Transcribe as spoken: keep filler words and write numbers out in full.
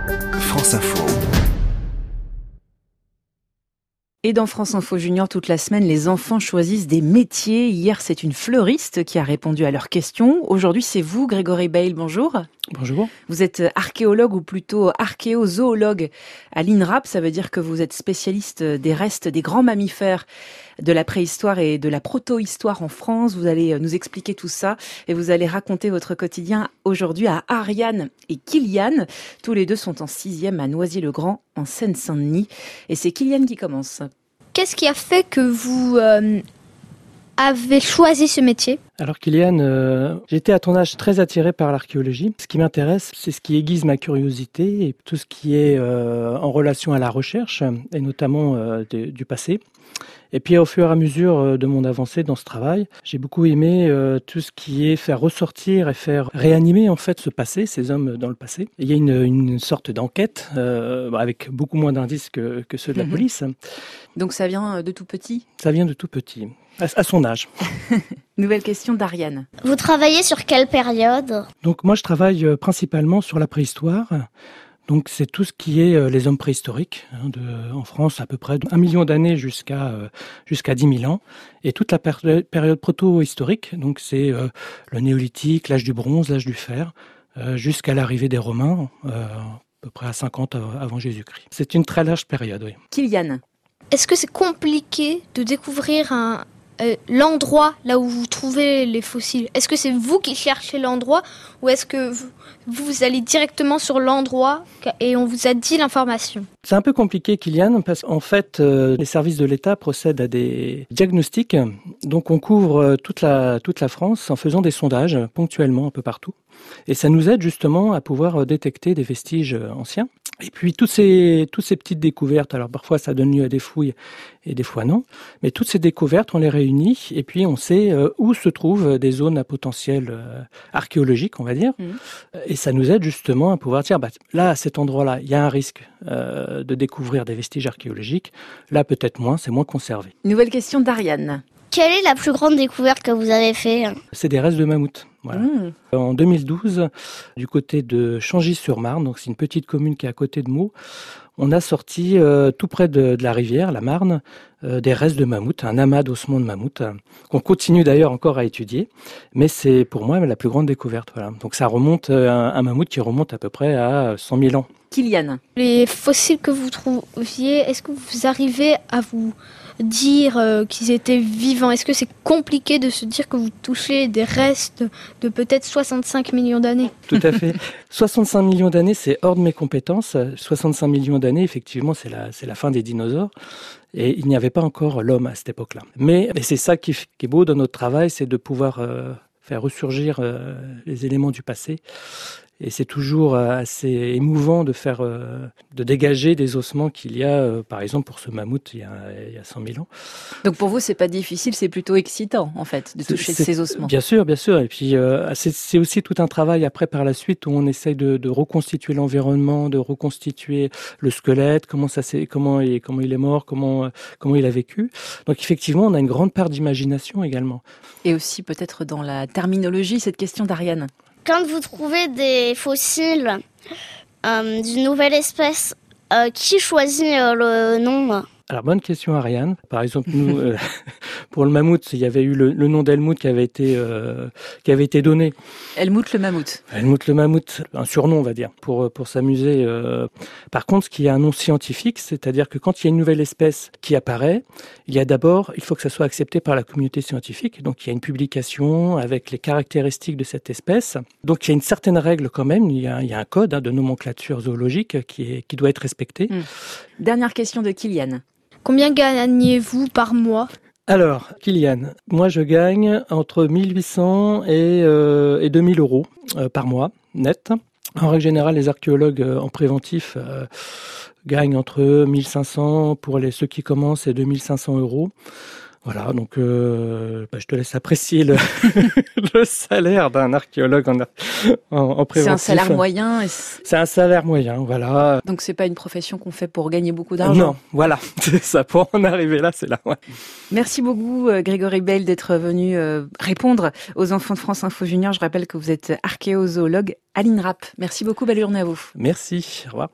France Info. Et dans France Info Junior, toute la semaine, les enfants choisissent des métiers. Hier, c'est une fleuriste qui a répondu à leurs questions. Aujourd'hui, c'est vous, Grégory Bayle. Bonjour. Bonjour. Vous êtes archéologue ou plutôt archéozoologue à l'INRAP. Ça veut dire que vous êtes spécialiste des restes des grands mammifères de la préhistoire et de la protohistoire en France. Vous allez nous expliquer tout ça et vous allez raconter votre quotidien aujourd'hui à Ariane et Kylian. Tous les deux sont en sixième à Noisy-le-Grand, en Seine-Saint-Denis. Et c'est Kylian qui commence. Qu'est-ce qui a fait que vous euh, avez choisi ce métier ? Alors Kylian, euh, j'étais à ton âge très attiré par l'archéologie. Ce qui m'intéresse, c'est ce qui aiguise ma curiosité et tout ce qui est euh, en relation à la recherche, et notamment euh, de, du passé. Et puis au fur et à mesure de mon avancée dans ce travail, j'ai beaucoup aimé euh, tout ce qui est faire ressortir et faire réanimer en fait ce passé, ces hommes dans le passé. Et il y a une, une sorte d'enquête euh, avec beaucoup moins d'indices que, que ceux de la mmh. police. Donc ça vient de tout petit ? Ça vient de tout petit, à, à son âge. Nouvelle question d'Ariane. Vous travaillez sur quelle période ? Donc moi je travaille principalement sur la préhistoire. Donc c'est tout ce qui est euh, les hommes préhistoriques, hein, de, en France à peu près un million d'années jusqu'à euh, jusqu'à dix mille ans, et toute la per- période proto-historique, donc c'est euh, le néolithique, l'âge du bronze, l'âge du fer, euh, jusqu'à l'arrivée des Romains, euh, à peu près à cinquante avant Jésus-Christ. C'est une très large période, oui. Kylian. Est-ce que c'est compliqué de découvrir un, euh, l'endroit là où vous trouvez les fossiles ? Est-ce que c'est vous qui cherchez l'endroit ou est-ce que vous, vous allez directement sur l'endroit et on vous a dit l'information ? C'est un peu compliqué, Kylian, parce qu'en fait, euh, les services de l'État procèdent à des diagnostics. Donc on couvre toute la, toute la France en faisant des sondages ponctuellement un peu partout. Et ça nous aide justement à pouvoir détecter des vestiges anciens. Et puis toutes ces, toutes ces petites découvertes, alors parfois ça donne lieu à des fouilles et des fois non, mais toutes ces découvertes, on les réunit et puis on sait euh, où se trouvent des zones à potentiel euh, archéologique, on va dire. Mmh. Et ça nous aide justement à pouvoir dire, bah, là, à cet endroit-là, il y a un risque euh, de découvrir des vestiges archéologiques. Là, peut-être moins, c'est moins conservé. Nouvelle question d'Ariane. Quelle est la plus grande découverte que vous avez faite ? C'est des restes de mammouth. Voilà. Mmh. En deux mille douze, du côté de Changy-sur-Marne, donc c'est une petite commune qui est à côté de Meaux, on a sorti euh, tout près de, de la rivière, la Marne, euh, des restes de mammouth, un amas d'ossements de mammouth, euh, qu'on continue d'ailleurs encore à étudier, mais c'est pour moi la plus grande découverte. Voilà. Donc ça remonte, euh, un, un mammouth qui remonte à peu près à cent mille ans. Kylian. Les fossiles que vous trouviez, est-ce que vous arrivez à vous dire euh, qu'ils étaient vivants ? Est-ce que c'est compliqué de se dire que vous touchez des restes de peut-être soixante-cinq millions d'années ? Tout à fait. soixante-cinq millions d'années, c'est hors de mes compétences. soixante-cinq millions d'années, effectivement, c'est la, c'est la fin des dinosaures. Et il n'y avait pas encore l'homme à cette époque-là. Mais et c'est ça qui, qui est beau dans notre travail, c'est de pouvoir euh, faire ressurgir euh, les éléments du passé. Et c'est toujours assez émouvant de faire, euh, de dégager des ossements qu'il y a, euh, par exemple pour ce mammouth il y a, il y a cent mille ans. Donc pour vous, c'est pas difficile, c'est plutôt excitant en fait de toucher c'est, ces ossements. Bien sûr, bien sûr. Et puis euh, c'est, c'est aussi tout un travail après par la suite où on essaye de, de reconstituer l'environnement, de reconstituer le squelette, comment ça c'est, comment il, comment il est mort, comment comment il a vécu. Donc effectivement, on a une grande part d'imagination également. Et aussi peut-être dans la terminologie, cette question d'Ariane. Quand vous trouvez des fossiles euh, d'une nouvelle espèce, euh, qui choisit euh, le nom ? Alors, bonne question, Ariane. Par exemple, nous, euh, pour le mammouth, il y avait eu le, le nom d'Helmut qui avait été euh, qui avait été donné. Helmut le mammouth. Helmut le mammouth, un surnom, on va dire, pour pour s'amuser. Euh. Par contre, ce qui est un nom scientifique, c'est-à-dire que quand il y a une nouvelle espèce qui apparaît, il y a d'abord, il faut que ça soit accepté par la communauté scientifique. Donc, il y a une publication avec les caractéristiques de cette espèce. Donc, il y a une certaine règle quand même. Il y a, il y a un code hein, de nomenclature zoologique qui est qui doit être respecté. Mmh. Dernière question de Kylian. Combien gagnez-vous par mois ? Alors, Kylian, moi je gagne entre mille huit cents et, euh, et deux mille euros euh, par mois, net. En règle générale, les archéologues euh, en préventif euh, gagnent entre mille cinq cents pour les, ceux qui commencent et deux mille cinq cents euros. Voilà, donc euh, bah, je te laisse apprécier le, le salaire d'un archéologue en, en, en préventif. C'est un salaire moyen. Et c'est... c'est un salaire moyen, voilà. Donc c'est pas une profession qu'on fait pour gagner beaucoup d'argent. Non, voilà, c'est ça. Pour en arriver là, c'est là. Ouais. Merci beaucoup, Grégory Bayle, d'être venu euh, répondre aux enfants de France Info Junior. Je rappelle que vous êtes archéozoologue à l'INRAP. Merci beaucoup, belle journée à vous. Merci, au revoir.